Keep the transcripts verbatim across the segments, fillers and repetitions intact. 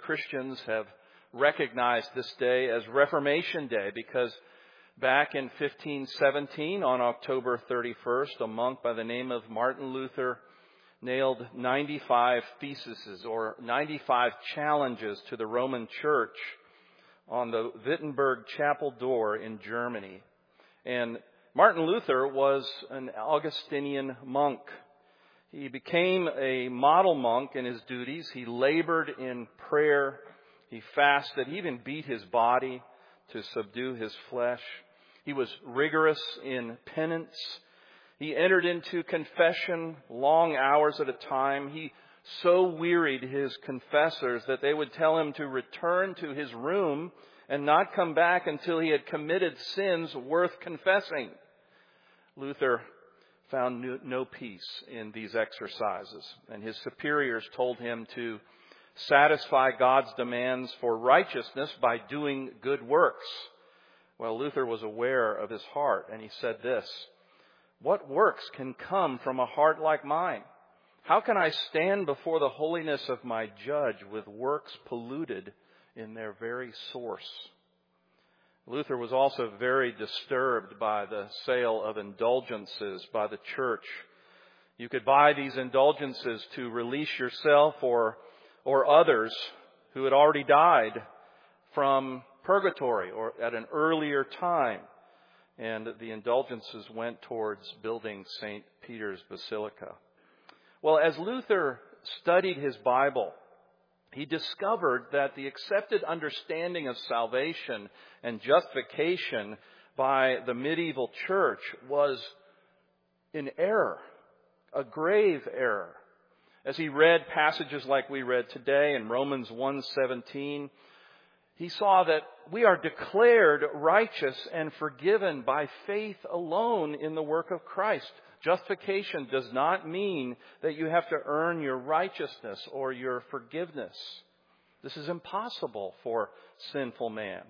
Christians have recognized this day as Reformation Day because back in fifteen seventeen, on October thirty-first, a monk by the name of Martin Luther nailed ninety-five theses or ninety-five challenges to the Roman Church on the Wittenberg chapel door in Germany. And Martin Luther was an Augustinian monk. He became a model monk in his duties. He labored in prayer. He fasted. He even beat his body to subdue his flesh. He was rigorous in penance. He entered into confession long hours at a time. He so wearied his confessors that they would tell him to return to his room and not come back until he had committed sins worth confessing. Luther found no peace in these exercises, and his superiors told him to satisfy God's demands for righteousness by doing good works. Well, Luther was aware of his heart, and he said this: "What works can come from a heart like mine? How can I stand before the holiness of my judge with works polluted in their very source?" Luther was also very disturbed by the sale of indulgences by the church. You could buy these indulgences to release yourself or, or others who had already died from purgatory or at an earlier time. And the indulgences went towards building Saint Peter's Basilica. Well, as Luther studied his Bible, he discovered that the accepted understanding of salvation and justification by the medieval church was in error, a grave error. As he read passages like we read today in Romans one seventeen, he saw that we are declared righteous and forgiven by faith alone in the work of Christ. Justification does not mean that you have to earn your righteousness or your forgiveness. This is impossible for sinful man.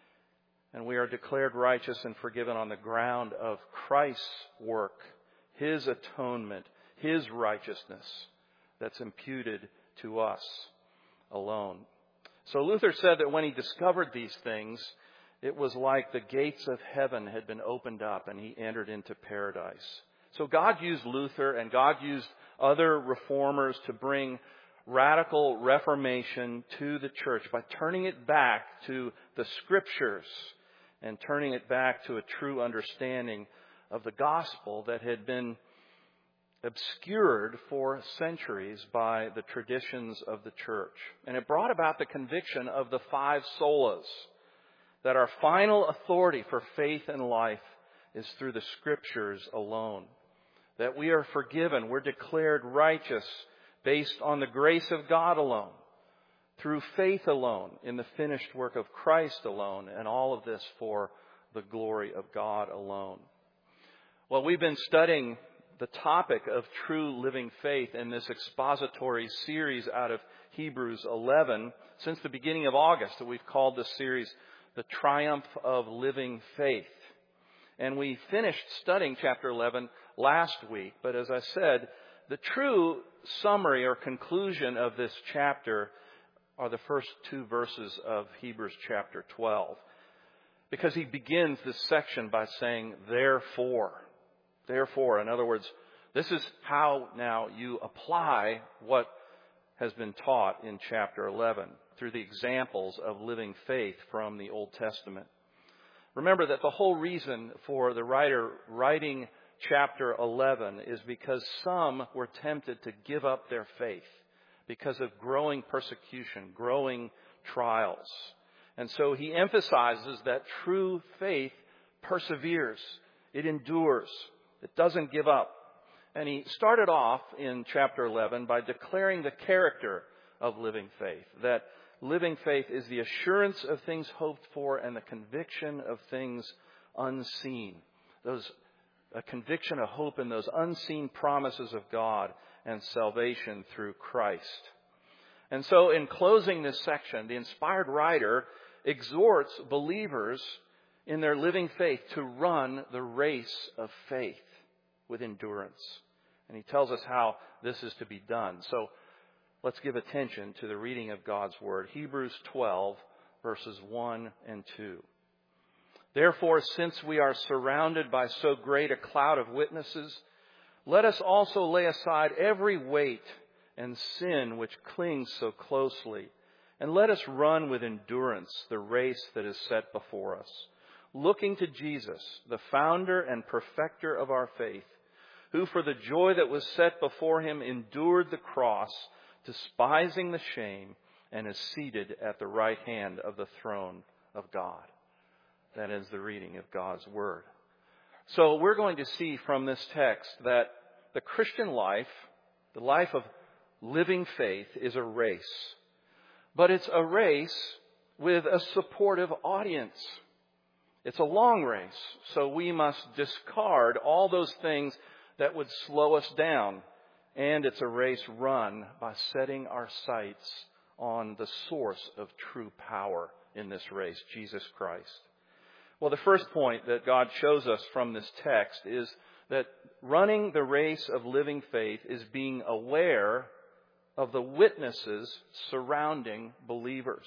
And we are declared righteous and forgiven on the ground of Christ's work, His atonement, His righteousness that's imputed to us alone. So Luther said that when he discovered these things, it was like the gates of heaven had been opened up and he entered into paradise. So God used Luther and God used other reformers to bring radical reformation to the church by turning it back to the Scriptures and turning it back to a true understanding of the gospel that had been obscured for centuries by the traditions of the church. And it brought about the conviction of the five solas, that our final authority for faith and life is through the Scriptures alone. That we are forgiven, we're declared righteous based on the grace of God alone, through faith alone, in the finished work of Christ alone, and all of this for the glory of God alone. Well, we've been studying the topic of true living faith in this expository series out of Hebrews eleven since the beginning of August, that we've called this series The Triumph of Living Faith. And we finished studying chapter eleven last week, but as I said, the true summary or conclusion of this chapter are the first two verses of Hebrews chapter twelve. Because he begins this section by saying, therefore. Therefore, in other words, this is how now you apply what has been taught in chapter eleven through the examples of living faith from the Old Testament. Remember that the whole reason for the writer writing chapter eleven is because some were tempted to give up their faith because of growing persecution, growing trials. And so he emphasizes that true faith perseveres. It endures. It doesn't give up. And he started off in chapter eleven by declaring the character of living faith. That living faith is the assurance of things hoped for and the conviction of things unseen. Those, a conviction of hope in those unseen promises of God and salvation through Christ. And so in closing this section, the inspired writer exhorts believers in their living faith to run the race of faith with endurance. And he tells us how this is to be done. So let's give attention to the reading of God's Word. Hebrews twelve, verses one and two. Therefore, since we are surrounded by so great a cloud of witnesses, let us also lay aside every weight and sin which clings so closely, and let us run with endurance the race that is set before us, looking to Jesus, the founder and perfecter of our faith, who for the joy that was set before him endured the cross, despising the shame, and is seated at the right hand of the throne of God. That is the reading of God's Word. So we're going to see from this text that the Christian life, the life of living faith, is a race. But it's a race with a supportive audience. It's a long race, so we must discard all those things that would slow us down. And it's a race run by setting our sights on the source of true power in this race, Jesus Christ. Well, the first point that God shows us from this text is that running the race of living faith is being aware of the witnesses surrounding believers.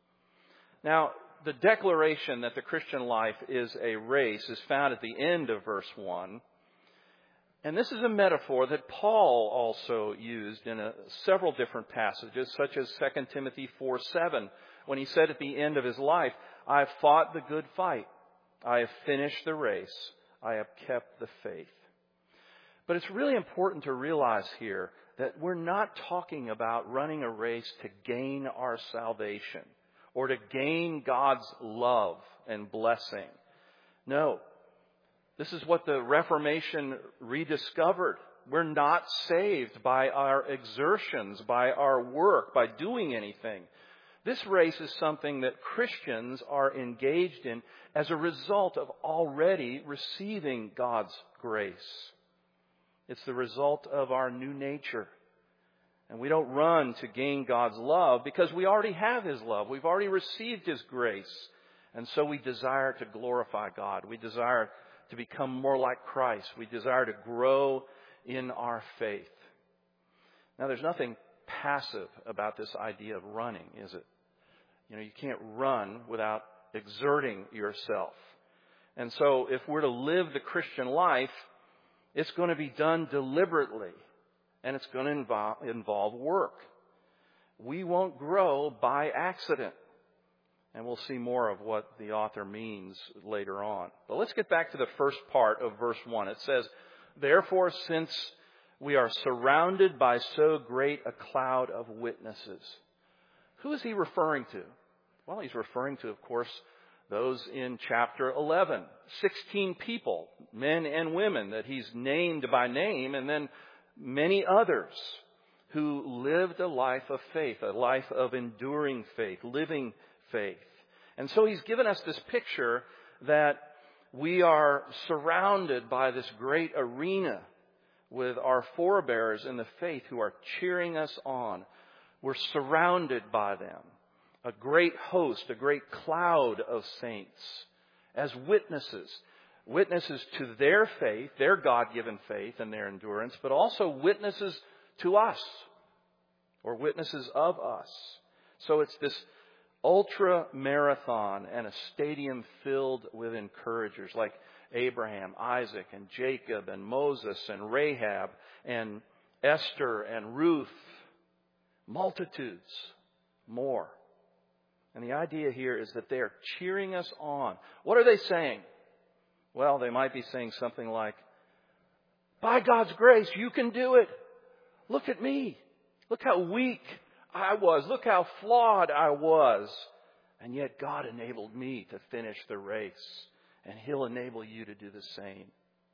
Now, the declaration that the Christian life is a race is found at the end of verse one. And this is a metaphor that Paul also used in a, several different passages, such as Second Timothy four seven, when he said at the end of his life, I have fought the good fight. I have finished the race. I have kept the faith. But it's really important to realize here that we're not talking about running a race to gain our salvation or to gain God's love and blessing. No. This is what the Reformation rediscovered. We're not saved by our exertions, by our work, by doing anything. This race is something that Christians are engaged in as a result of already receiving God's grace. It's the result of our new nature. And we don't run to gain God's love because we already have His love. We've already received His grace. And so we desire to glorify God. We desire to become more like Christ. We desire to grow in our faith. Now, there's nothing passive about this idea of running, is it? You know, you can't run without exerting yourself. And so if we're to live the Christian life, it's going to be done deliberately, and it's going to involve, involve work. We won't grow by accident. And we'll see more of what the author means later on. But let's get back to the first part of verse one. It says, therefore, since we are surrounded by so great a cloud of witnesses. Who is he referring to? Well, he's referring to, of course, those in chapter eleven. Sixteen people, men and women, that he's named by name, and then many others who lived a life of faith, a life of enduring faith, living faith. And so he's given us this picture that we are surrounded by this great arena with our forebears in the faith who are cheering us on. We're surrounded by them. A great host, a great cloud of saints as witnesses. Witnesses to their faith, their God-given faith and their endurance, but also witnesses to us or witnesses of us. So it's this ultra marathon and a stadium filled with encouragers like Abraham, Isaac, and Jacob, and Moses, and Rahab, and Esther, and Ruth. Multitudes more. And the idea here is that they are cheering us on. What are they saying? Well, they might be saying something like, by God's grace, you can do it. Look at me. Look how weak I was. Look how flawed I was. And yet God enabled me to finish the race. And He'll enable you to do the same.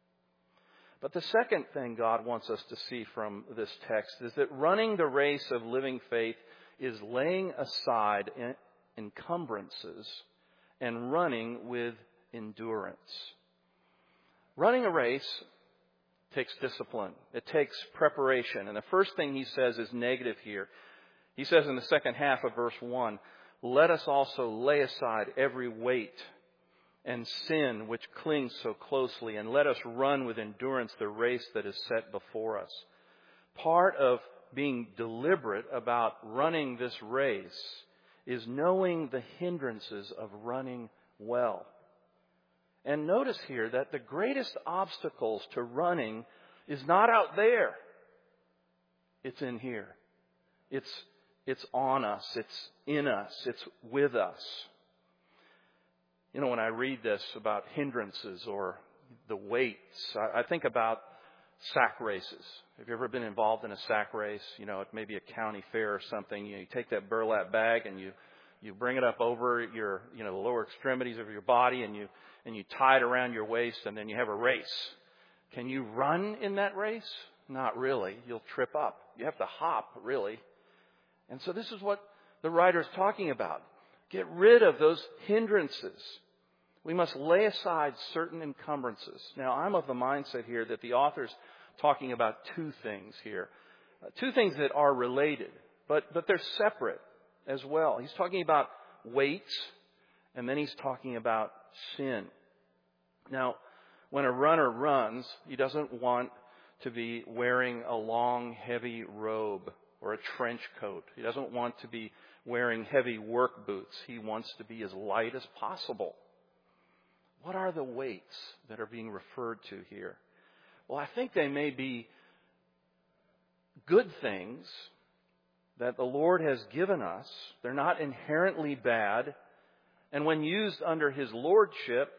But the second thing God wants us to see from this text is that running the race of living faith is laying aside encumbrances and running with endurance. Running a race takes discipline. It takes preparation. And the first thing he says is negative here. He says in the second half of verse one, let us also lay aside every weight and sin which clings so closely, and let us run with endurance the race that is set before us. Part of being deliberate about running this race is knowing the hindrances of running well. And notice here that the greatest obstacles to running is not out there. It's in here. It's, it's on us. It's in us. It's with us. You know, when I read this about hindrances or the weights, I, I think about sack races. Have you ever been involved in a sack race? You know, it may be a county fair or something. You know, you take that burlap bag and you, you bring it up over your, you know, the lower extremities of your body and you, and you tie it around your waist and then you have a race. Can you run in that race? Not really. You'll trip up. You have to hop, really. And so this is what the writer is talking about. Get rid of those hindrances. We must lay aside certain encumbrances. Now, I'm of the mindset here that the author's talking about two things here. Uh, two things that are related, but, but they're separate as well. He's talking about weights, and then he's talking about sin. Now, when a runner runs, he doesn't want to be wearing a long, heavy robe or a trench coat. He doesn't want to be wearing heavy work boots. He wants to be as light as possible. What are the weights that are being referred to here? Well, I think they may be good things that the Lord has given us. They're not inherently bad. And when used under His lordship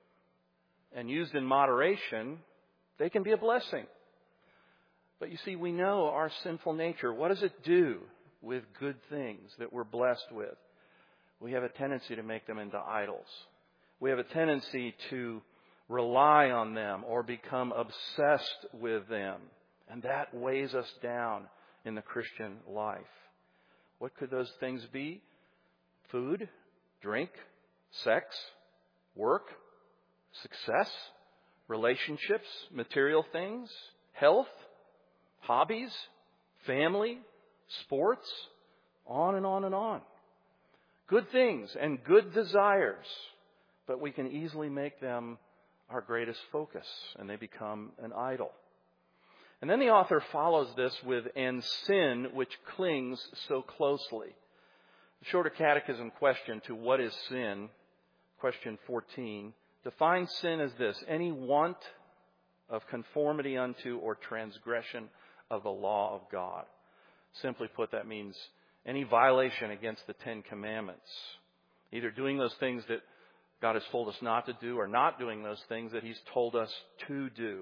and used in moderation, they can be a blessing. But you see, we know our sinful nature. What does it do with good things that we're blessed with? We have a tendency to make them into idols. We have a tendency to rely on them or become obsessed with them. And that weighs us down in the Christian life. What could those things be? Food, drink, sex, work, success, relationships, material things, health, hobbies, family, sports, on and on and on. Good things and good desires, but we can easily make them our greatest focus, and they become an idol. And then the author follows this with, and sin which clings so closely. The Shorter Catechism question to what is sin, question fourteen, defines sin as this: any want of conformity unto or transgression of the law of God. Simply put, that means any violation against the Ten Commandments. Either doing those things that God has told us not to do or not doing those things that He's told us to do.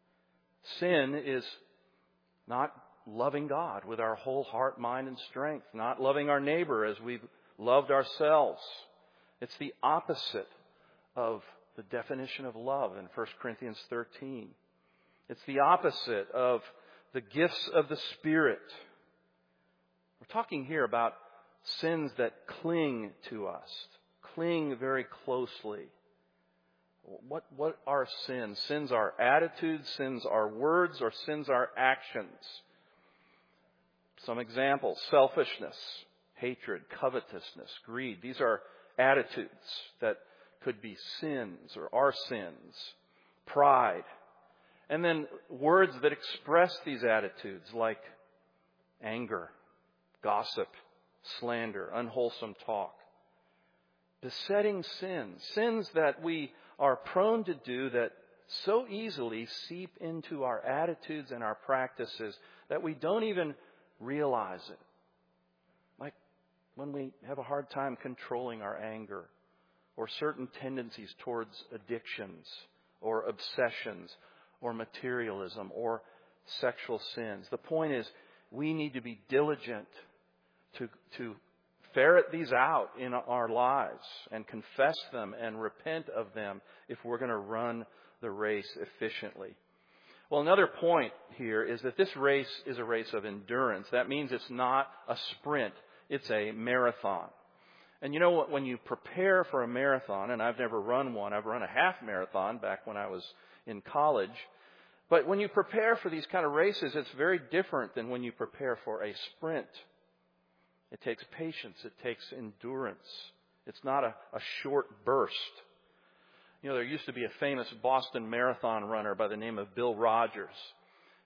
Sin is not loving God with our whole heart, mind, and strength. Not loving our neighbor as we've loved ourselves. It's the opposite of the definition of love in First Corinthians thirteen. It's the opposite of the gifts of the Spirit. We're talking here about sins that cling to us, cling very closely. What, what are sins? Sins are attitudes, sins are words, or sins are actions. Some examples: selfishness, hatred, covetousness, greed. These are attitudes that could be sins or are sins. Pride. And then words that express these attitudes, like anger, gossip, slander, unwholesome talk. Besetting sins. Sins that we are prone to do that so easily seep into our attitudes and our practices that we don't even realize it. Like when we have a hard time controlling our anger, or certain tendencies towards addictions or obsessions or materialism or sexual sins. The point is, we need to be diligent to, to ferret these out in our lives and confess them and repent of them if we're going to run the race efficiently. Well, another point here is that this race is a race of endurance. That means it's not a sprint. It's a marathon. And you know what? When you prepare for a marathon, and I've never run one, I've run a half marathon back when I was in college. But when you prepare for these kind of races, it's very different than when you prepare for a sprint. It takes patience. It takes endurance. It's not a, a short burst. You know, there used to be a famous Boston Marathon runner by the name of Bill Rogers.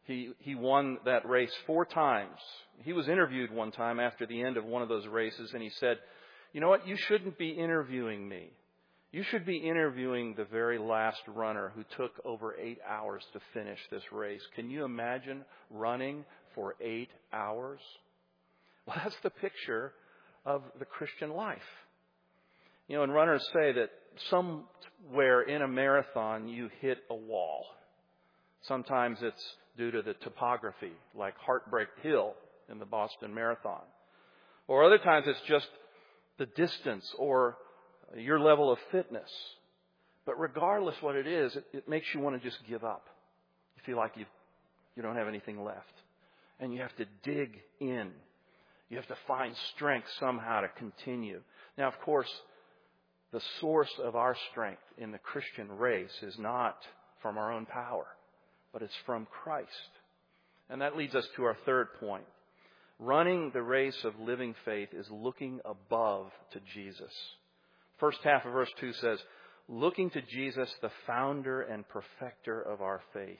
He, he won that race four times. He was interviewed one time after the end of one of those races, and he said, "You know what? You shouldn't be interviewing me. You should be interviewing the very last runner who took over eight hours to finish this race. Can you imagine running for eight hours?" Well, that's the picture of the Christian life. You know, and runners say that somewhere in a marathon you hit a wall. Sometimes it's due to the topography, like Heartbreak Hill in the Boston Marathon. Or other times it's just the distance or your level of fitness. But regardless what it is, it, it makes you want to just give up. You feel like you you don't have anything left. And you have to dig in. You have to find strength somehow to continue. Now, of course, the source of our strength in the Christian race is not from our own power, but it's from Christ. And that leads us to our third point. Running the race of living faith is looking above to Jesus. First half of verse two says, looking to Jesus, the founder and perfecter of our faith.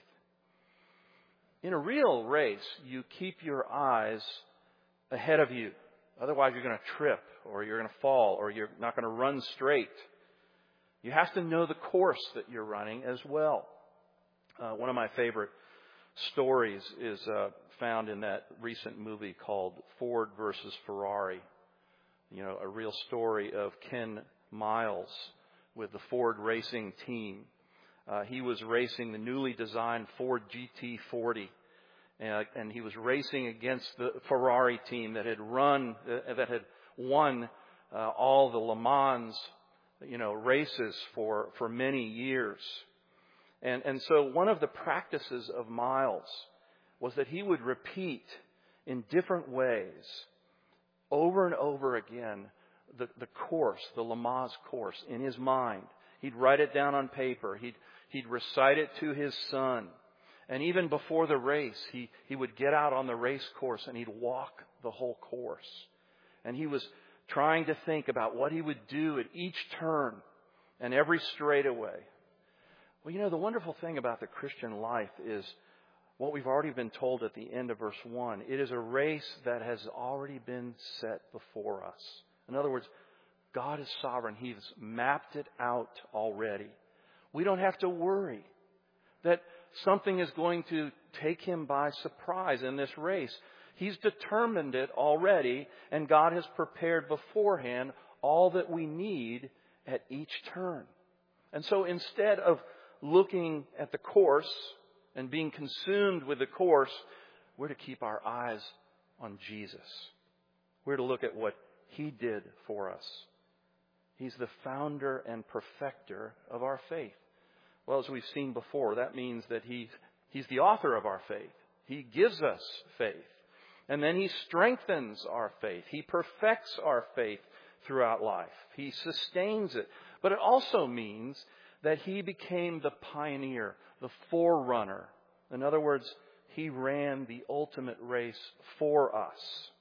In a real race, you keep your eyes ahead of you. Otherwise, you're going to trip, or you're going to fall, or you're not going to run straight. You have to know the course that you're running as well. Uh, one of my favorite stories is uh, found in that recent movie called Ford versus Ferrari. You know, a real story of Ken Miles with the Ford racing team. Uh, he was racing the newly designed Ford G T forty. Uh, and he was racing against the Ferrari team that had run, uh, that had won uh, all the Le Mans, you know, races for, for many years. And, and so one of the practices of Miles was that he would repeat in different ways, over and over again, the, the course, the Le Mans course in his mind. He'd write it down on paper. He'd, he'd recite it to his son. And even before the race, he, he would get out on the race course and he'd walk the whole course. And he was trying to think about what he would do at each turn and every straightaway. Well, you know, the wonderful thing about the Christian life is what we've already been told at the end of verse one. It is a race that has already been set before us. In other words, God is sovereign. He's mapped it out already. We don't have to worry that something is going to take him by surprise in this race. He's determined it already, and God has prepared beforehand all that we need at each turn. And so instead of looking at the course and being consumed with the course, we're to keep our eyes on Jesus. We're to look at what He did for us. He's the founder and perfecter of our faith. Well, as we've seen before, that means that he, He's the author of our faith. He gives us faith. And then He strengthens our faith. He perfects our faith throughout life. He sustains it. But it also means that He became the pioneer, the forerunner. In other words, He ran the ultimate race for us.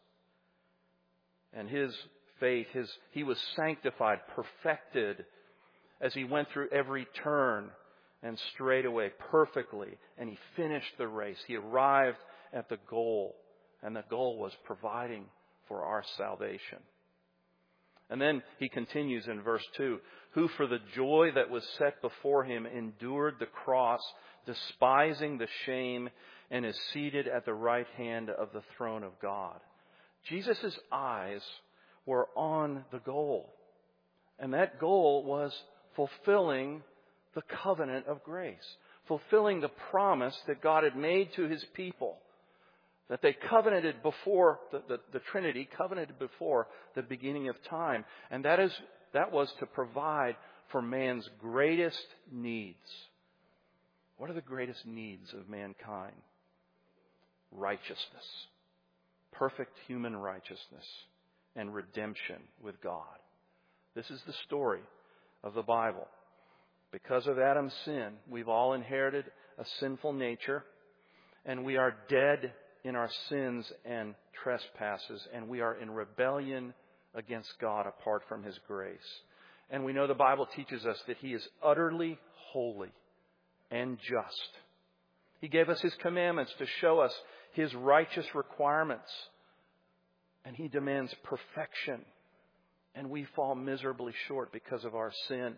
And His faith, his, He was sanctified, perfected as He went through every turn and straightaway perfectly. And He finished the race. He arrived at the goal. And the goal was providing for our salvation. And then He continues in verse two, who for the joy that was set before Him endured the cross, despising the shame, and is seated at the right hand of the throne of God. Jesus' eyes were on the goal. And that goal was fulfilling the covenant of grace, fulfilling the promise that God had made to His people, that they covenanted before, the, the, the Trinity covenanted before the beginning of time. And that is that was to provide for man's greatest needs. What are the greatest needs of mankind? Righteousness, perfect human righteousness, and redemption with God. This is the story of the Bible. Because of Adam's sin, we've all inherited a sinful nature, and we are dead in our sins and trespasses, and we are in rebellion against God apart from His grace. And we know the Bible teaches us that He is utterly holy and just. He gave us His commandments to show us His righteous requirements. And He demands perfection. And we fall miserably short because of our sin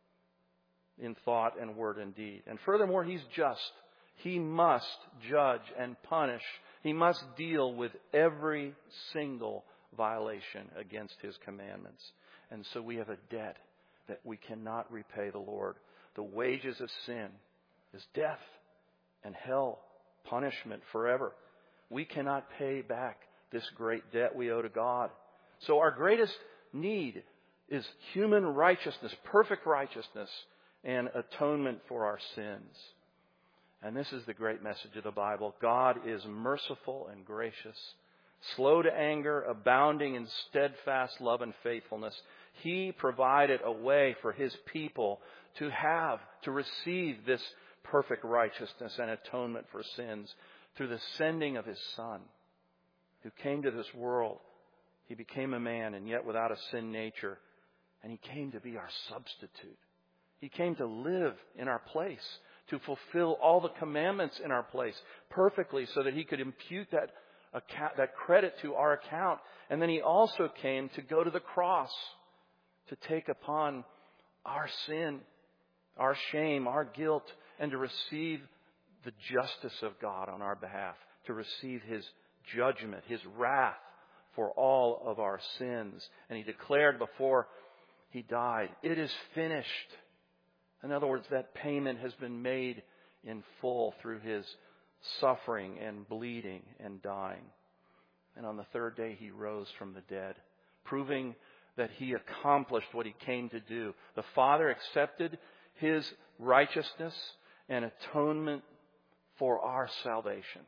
in thought and word and deed. And furthermore, He's just. He must judge and punish. He must deal with every single violation against His commandments. And so we have a debt that we cannot repay the Lord. The wages of sin is death and hell, punishment forever. We cannot pay back this great debt we owe to God. So our greatest need is human righteousness, perfect righteousness, and atonement for our sins. And this is the great message of the Bible. God is merciful and gracious, slow to anger, abounding in steadfast love and faithfulness. He provided a way for His people to have, to receive this perfect righteousness and atonement for sins through the sending of His Son, who came to this world. He became a man and yet without a sin nature. And He came to be our substitute. He came to live in our place, to fulfill all the commandments in our place perfectly so that He could impute that account, that credit to our account. And then He also came to go to the cross, to take upon our sin, our shame, our guilt, and to receive the justice of God on our behalf, to receive His judgment, His wrath for all of our sins. And He declared before He died, "It is finished." In other words, that payment has been made in full through His suffering and bleeding and dying. And on the third day He rose from the dead, proving that He accomplished what He came to do. The Father accepted His righteousness and atonement for our salvation.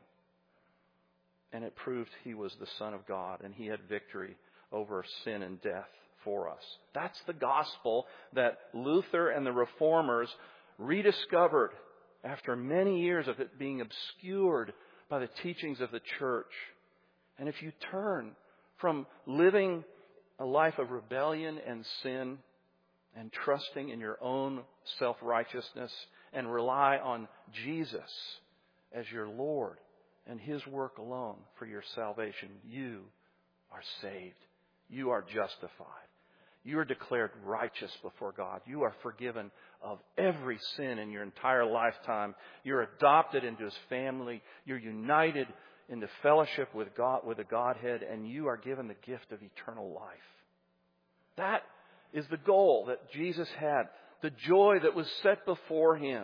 And it proved He was the Son of God and He had victory over sin and death for us. That's the gospel that Luther and the Reformers rediscovered after many years of it being obscured by the teachings of the church. And if you turn from living a life of rebellion and sin and trusting in your own self-righteousness and rely on Jesus as your Lord and His work alone for your salvation, you are saved. You are justified. You are declared righteous before God. You are forgiven of every sin in your entire lifetime. You're adopted into His family. You're united into fellowship with God, with the Godhead, and you are given the gift of eternal life. That is the goal that Jesus had, the joy that was set before Him.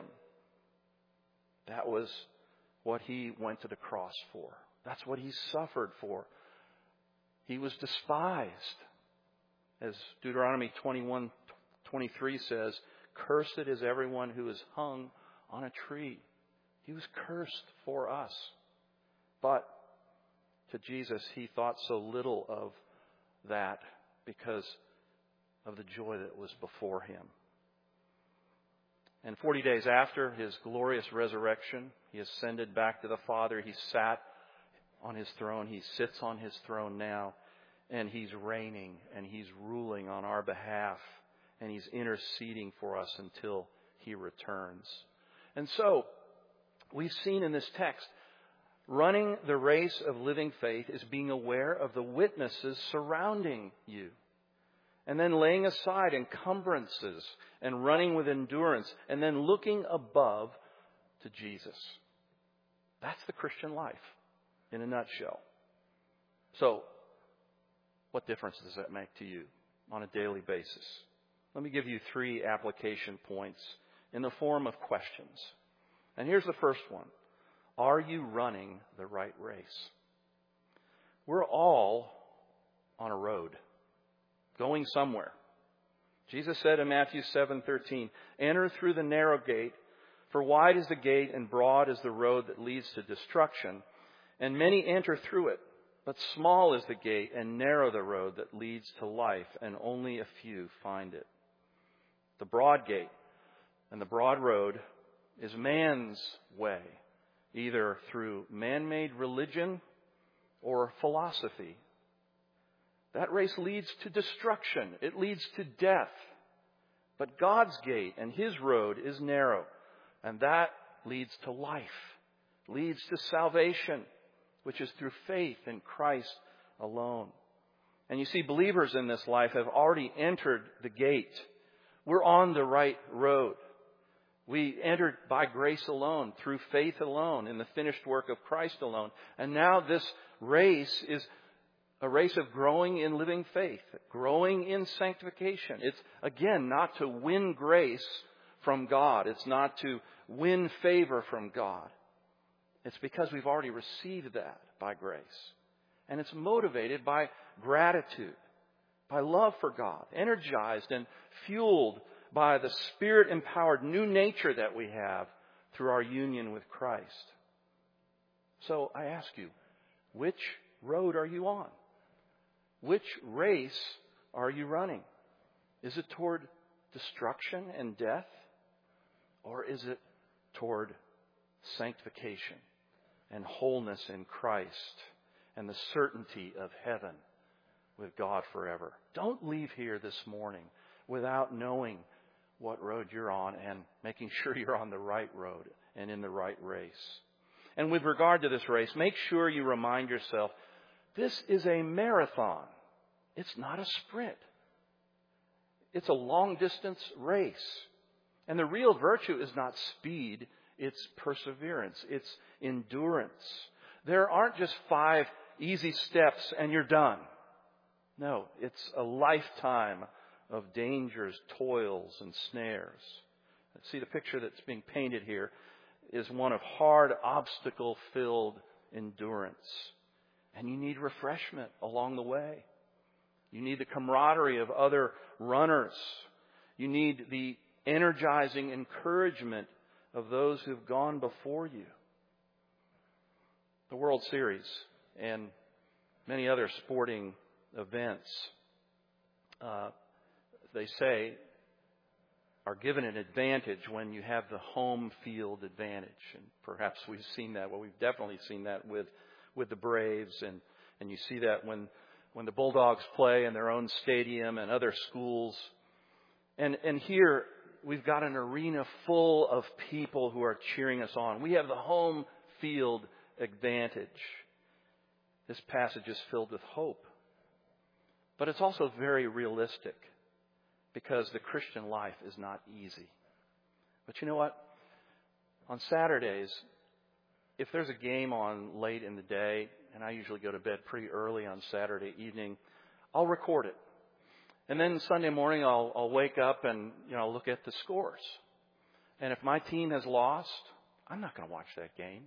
That was what He went to the cross for. That's what He suffered for. He was despised. As Deuteronomy twenty-one twenty-three says, "Cursed is everyone who is hung on a tree." He was cursed for us. But to Jesus, He thought so little of that because of the joy that was before Him. And forty days after His glorious resurrection, He ascended back to the Father. He sat on His throne. He sits on His throne now. And He's reigning and He's ruling on our behalf. And He's interceding for us until He returns. And so, we've seen in this text, running the race of living faith is being aware of the witnesses surrounding you. And then laying aside encumbrances and running with endurance. And then looking above to Jesus. That's the Christian life in a nutshell. So, what difference does that make to you on a daily basis? Let me give you three application points in the form of questions. And here's the first one. Are you running the right race? We're all on a road, going somewhere. Jesus said in Matthew seven thirteen, "Enter through the narrow gate, for wide is the gate and broad is the road that leads to destruction, and many enter through it. But small is the gate and narrow the road that leads to life, and only a few find it." The broad gate and the broad road is man's way, either through man-made religion or philosophy. That race leads to destruction. It leads to death. But God's gate and His road is narrow, and that leads to life. leads to salvation, which is through faith in Christ alone. And you see, believers in this life have already entered the gate. We're on the right road. We entered by grace alone, through faith alone, in the finished work of Christ alone. And now this race is a race of growing in living faith, growing in sanctification. It's, again, not to win grace from God. It's not to win favor from God. It's because we've already received that by grace. And it's motivated by gratitude, by love for God, energized and fueled by the Spirit-empowered new nature that we have through our union with Christ. So I ask you, which road are you on? Which race are you running? Is it toward destruction and death? Or is it toward sanctification and wholeness in Christ and the certainty of heaven with God forever? Don't leave here this morning without knowing what road you're on and making sure you're on the right road and in the right race. And with regard to this race, make sure you remind yourself, this is a marathon. It's not a sprint. It's a long-distance race. And the real virtue is not speed, it's perseverance, it's endurance. There aren't just five easy steps and you're done. No, it's a lifetime of dangers, toils, and snares. See, the picture that's being painted here is one of hard, obstacle-filled endurance. And you need refreshment along the way. You need the camaraderie of other runners. You need the energizing encouragement of those who've gone before you. The World Series and many other sporting events, uh, they say, are given an advantage when you have the home field advantage. And perhaps we've seen that. Well, we've definitely seen that with, with the Braves. And, and you see that when, when the Bulldogs play in their own stadium and other schools. And, and here we've got an arena full of people who are cheering us on. We have the home field advantage. This passage is filled with hope. But it's also very realistic, because the Christian life is not easy. But you know what? On Saturdays, if there's a game on late in the day, and I usually go to bed pretty early on Saturday evening, I'll record it. And then Sunday morning, I'll, I'll wake up and, you know, look at the scores. And if my team has lost, I'm not going to watch that game.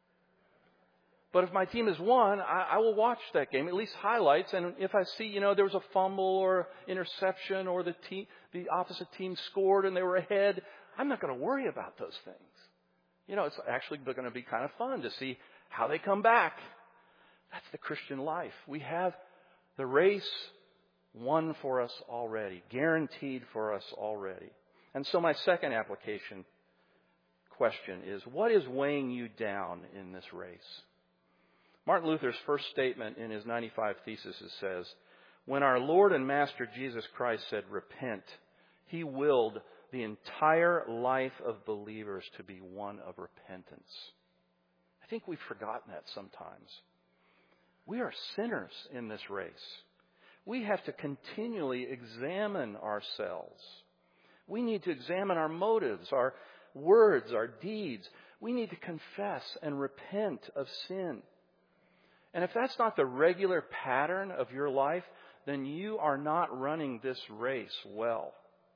But if my team has won, I, I will watch that game, at least highlights. And if I see, you know, there was a fumble or interception or the team, the opposite team scored and they were ahead, I'm not going to worry about those things. You know, it's actually going to be kind of fun to see how they come back. That's the Christian life. We have the race won for us already, guaranteed for us already. And so my second application question is, what is weighing you down in this race? Martin Luther's first statement in his ninety-five Theses says, when our Lord and Master Jesus Christ said, repent, He willed the entire life of believers to be one of repentance. I think we've forgotten that sometimes. We are sinners in this race. We have to continually examine ourselves. We need to examine our motives, our words, our deeds. We need to confess and repent of sin. And if that's not the regular pattern of your life, then you are not running this race well.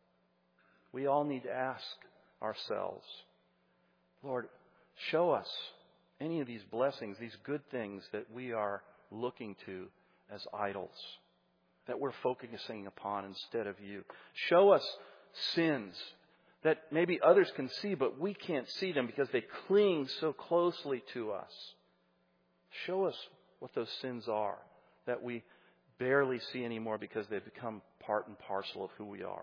We all need to ask ourselves, Lord, show us any of these blessings, these good things that we are looking to as idols, that we're focusing upon instead of you. Show us sins that maybe others can see, but we can't see them because they cling so closely to us. Show us what those sins are that we barely see anymore because they've become part and parcel of who we are.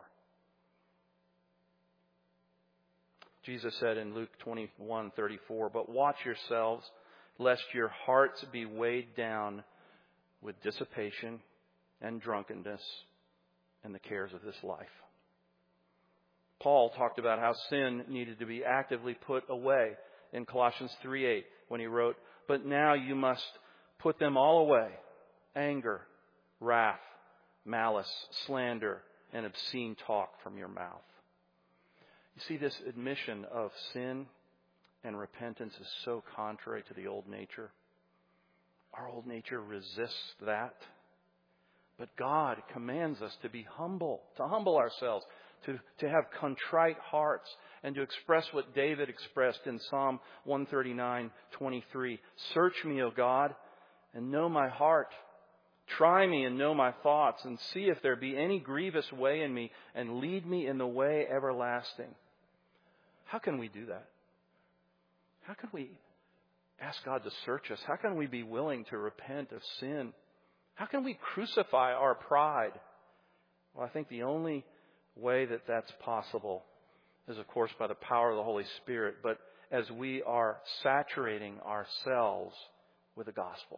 Jesus said in Luke twenty-one thirty-four, but watch yourselves, lest your hearts be weighed down with dissipation and drunkenness and the cares of this life. Paul talked about how sin needed to be actively put away. in Colossians three eight when he wrote, "But now you must put them all away, anger, wrath, malice, slander, and obscene talk from your mouth." You see, this admission of sin and repentance is so contrary to the old nature. Our old nature resists that. But God commands us to be humble, to humble ourselves, to, to have contrite hearts, and to express what David expressed in Psalm one thirty-nine twenty-three. "Search me, O God, and know my heart. Try me and know my thoughts, and see if there be any grievous way in me, and lead me in the way everlasting." How can we do that? How can we ask God to search us? How can we be willing to repent of sin? How can we crucify our pride? Well, I think the only way that that's possible is, of course, by the power of the Holy Spirit, but as we are saturating ourselves with the gospel.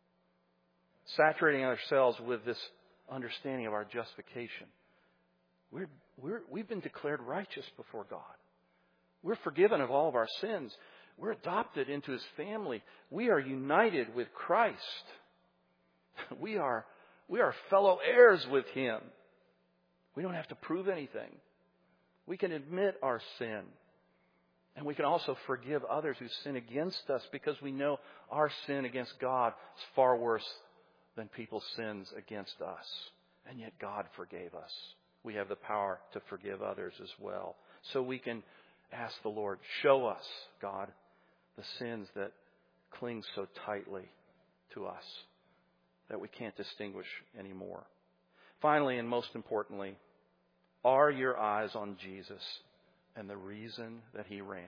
Saturating ourselves with this understanding of our justification. We're, we're, we've been declared righteous before God. We're forgiven of all of our sins. We're adopted into His family. We are united with Christ. We are, we are fellow heirs with Him. We don't have to prove anything. We can admit our sin. And we can also forgive others who sin against us, because we know our sin against God is far worse than people's sins against us. And yet God forgave us. We have the power to forgive others as well. So we can ask the Lord, show us, God, the sins that cling so tightly to us that we can't distinguish anymore. Finally, and most importantly, are your eyes on Jesus and the reason that He ran?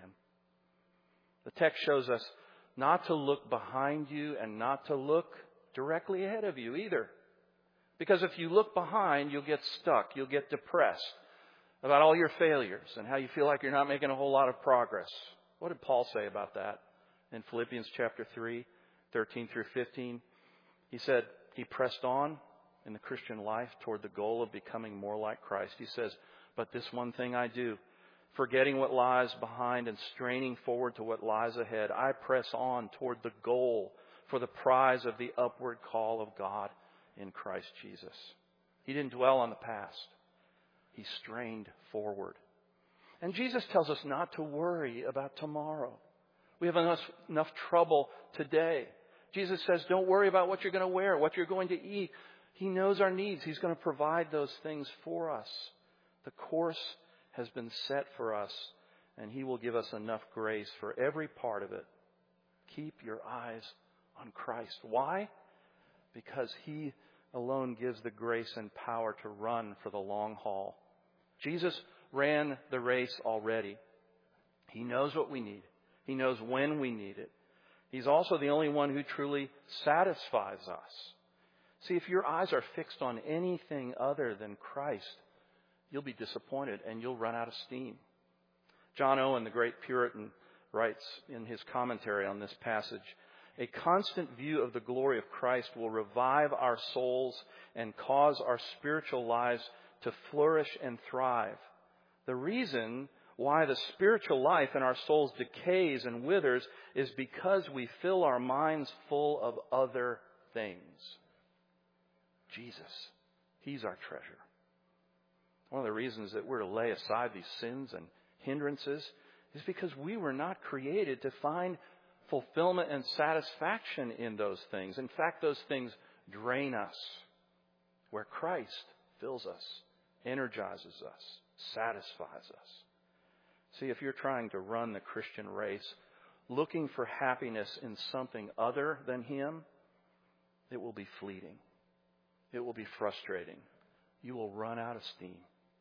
The text shows us not to look behind you and not to look directly ahead of you either. Because if you look behind, you'll get stuck. You'll get depressed about all your failures and how you feel like you're not making a whole lot of progress. What did Paul say about that in Philippians chapter three, thirteen through fifteen? He said he pressed on in the Christian life toward the goal of becoming more like Christ. He says, "But this one thing I do, forgetting what lies behind and straining forward to what lies ahead, I press on toward the goal for the prize of the upward call of God in Christ Jesus." He didn't dwell on the past. He strained forward. And Jesus tells us not to worry about tomorrow. We have enough, enough trouble today. Jesus says, don't worry about what you're going to wear, what you're going to eat. He knows our needs. He's going to provide those things for us. The course has been set for us, and He will give us enough grace for every part of it. Keep your eyes on Christ. Why? Because He alone gives the grace and power to run for the long haul. Jesus ran the race already. He knows what we need. He knows when we need it. He's also the only one who truly satisfies us. See, if your eyes are fixed on anything other than Christ, you'll be disappointed and you'll run out of steam. John Owen, the great Puritan, writes in his commentary on this passage, "A constant view of the glory of Christ will revive our souls and cause our spiritual lives to flourish and thrive. The reason why the spiritual life in our souls decays and withers is because we fill our minds full of other things." Jesus, He's our treasure. One of the reasons that we're to lay aside these sins and hindrances is because we were not created to find fulfillment and satisfaction in those things. In fact, those things drain us, where Christ fills us, energizes us, satisfies us. See, if you're trying to run the Christian race, looking for happiness in something other than Him, it will be fleeting. It will be frustrating. You will run out of steam.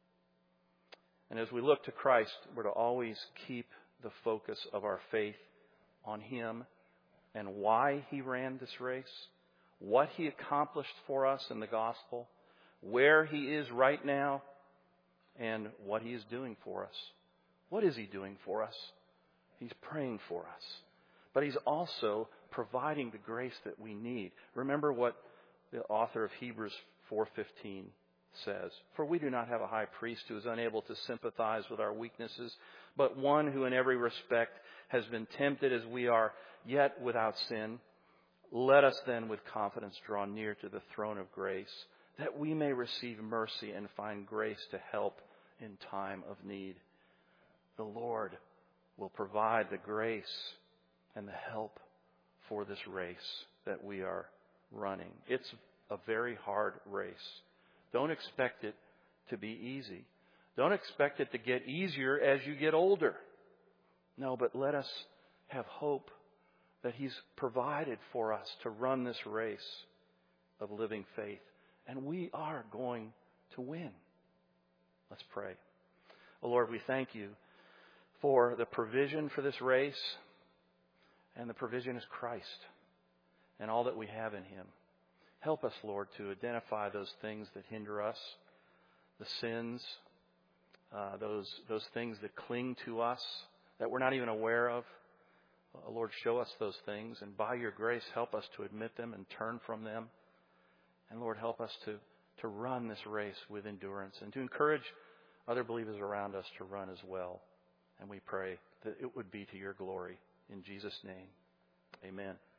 And as we look to Christ, we're to always keep the focus of our faith on Him and why He ran this race, what He accomplished for us in the gospel, where He is right now, and what He is doing for us. What is He doing for us? He's praying for us. But He's also providing the grace that we need. Remember what the author of Hebrews four fifteen says. For we do not have a high priest who is unable to sympathize with our weaknesses, but one who in every respect has been tempted as we are, yet without sin. Let us then with confidence draw near to the throne of grace, that we may receive mercy and find grace to help in time of need. The Lord will provide the grace and the help for this race that we are running. It's a very hard race. Don't expect it to be easy. Don't expect it to get easier as you get older. No, but let us have hope that He's provided for us to run this race of living faith. And we are going to win. Let's pray. Oh Lord, we thank You for the provision for this race. And the provision is Christ and all that we have in Him. Help us, Lord, to identify those things that hinder us, the sins, uh, those those things that cling to us that we're not even aware of. Uh, Lord, show us those things, and by Your grace, help us to admit them and turn from them. And Lord, help us to, to run this race with endurance and to encourage other believers around us to run as well. And we pray that it would be to Your glory. In Jesus' name, amen.